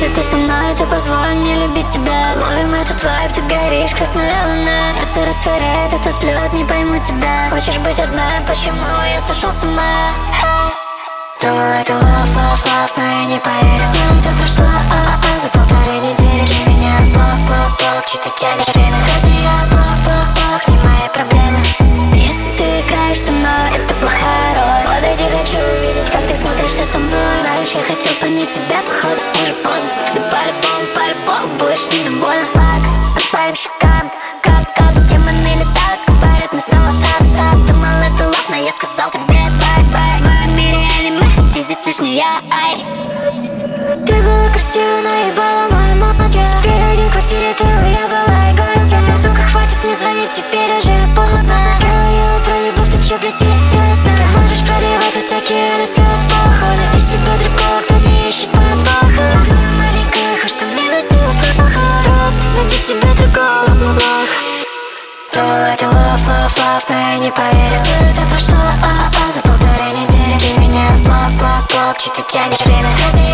Если ты со мной, то позволь мне любить тебя. Ловим этот вайб, ты горишь, красная луна. Сердце растворяет этот лед, не пойму тебя. Хочешь быть одна, почему я сошел с ума? Думал, это love, но я не поверил. Сколько прошло, за 1,5 недели. Для меня в блок, че ты тянешь время? Разве я блок, не моя проблема. Если ты играешь со мной, это плохая роль. Подойди, хочу увидеть, как ты смотришься со мной. Знаешь, я хотел понять тебя, походу уже поздно. Да по-любому будешь недовольна. Фак, по твоим щекам, как демоны летают. Говорят, мы снова стап. Думал, это love, но я сказал тебе бай-бай. В моем мире аниме, ты здесь лишний я, ай. Ты была красива, но ебала мой мозг. Теперь один в квартире, ты уебала и гостья. Сука, хватит мне звонить, теперь уже поздно. Говорила про любовь, ты чё, блядь, серьезно? Ты можешь проливать океаны слез, походу. Ты себе другого, кто не ищет подвоха. Твоя маленькая, хоть что мне все плохо. Просто найди себе другого, бла-бла. Думал, это love, но я не поверил. Сколько прошло, за 1,5 недели. Для меня в блок, че ты тянешь время?